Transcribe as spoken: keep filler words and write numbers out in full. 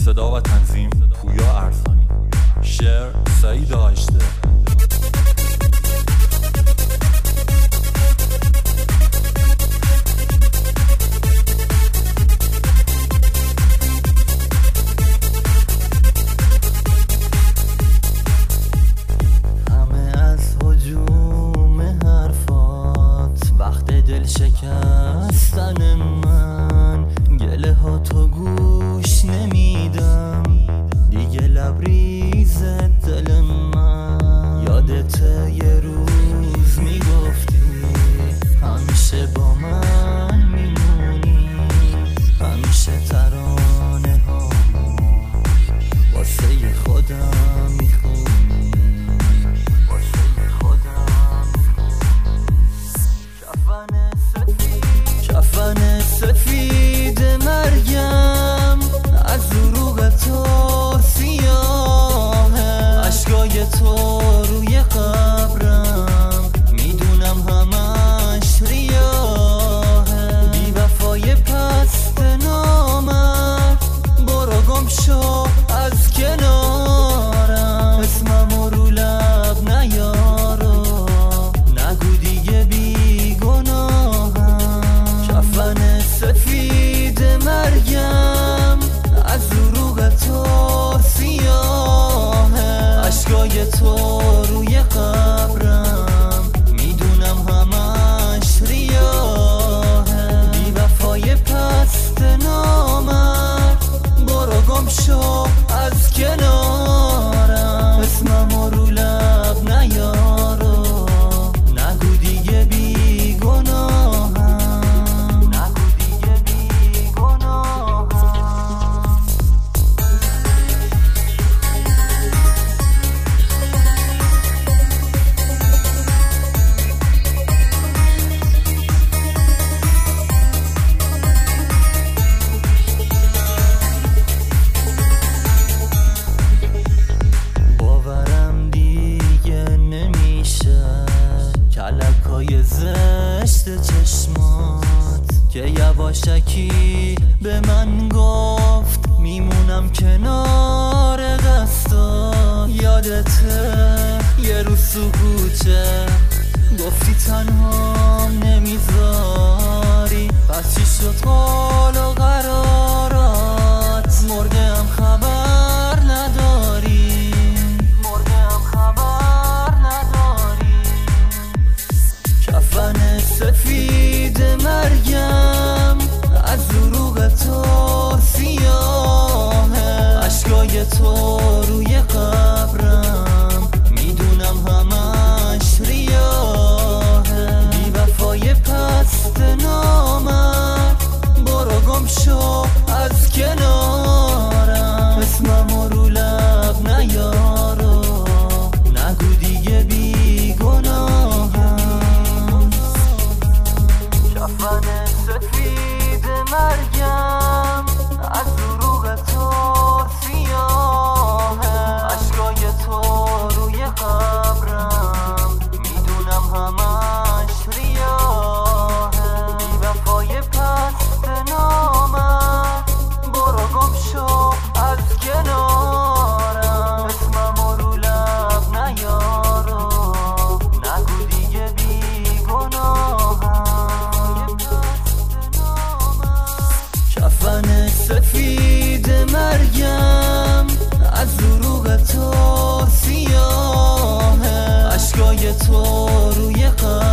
صدا و تنظیم پویا ارسانی، شعر سعید آشته. شکستن من گله ها تو گوش نمیدم دیگه، لبریز دل من. یادت یه روز میگفتی همیشه با من میمونی، همیشه ترانه ها واسه خودم میخونی، واسه خودم کفن سفید مرگم از دروغ تو سیاهه، اشکای تو روی قبرم میدونم همش ریاهه. بی وفای پست نامر برو گم شو از کنارم، اسمم رو لب نیارو نگو دیگه بی گناهم. کفن سفید مرگم از دروغ تو سیاهه، اشکای تو روی قبرم میدونم همش ریاهه. بی وفای پست نامر برو گم شو از کنارم، اسمم رو لب نیارو نگو دیگه بی گناهم. کلکای زشت چشمات که یواشکی به من گفت میمونم کنار دستات. یادته یه روز تو کوچه گفتی تنها نمیذاری، پس چی شد قول و قرارات؟ مرده هم خبر نداری، مرده هم خبر نداری. کفن سفید مرگم از دروغ تو سیاهه، اشکای تو روی قبرم میدونم همش ریاهه. بی وفای پست نامر برو گم شو از کنارم، اسمم رو لب نیارو نگو دیگه بی گناهم. کفن سفید مرگم از دروغ تو سیاهه، اشکای تو روی قبرم میدونم همش ریاهه. بی وفای پست نامر برو گم شو از کنارم، اسمم رو لب نیارو نگو دیگه بی گناهم. کفن سفید مرگم از دروغ تو سیاهه، اشکای تو روی قبرم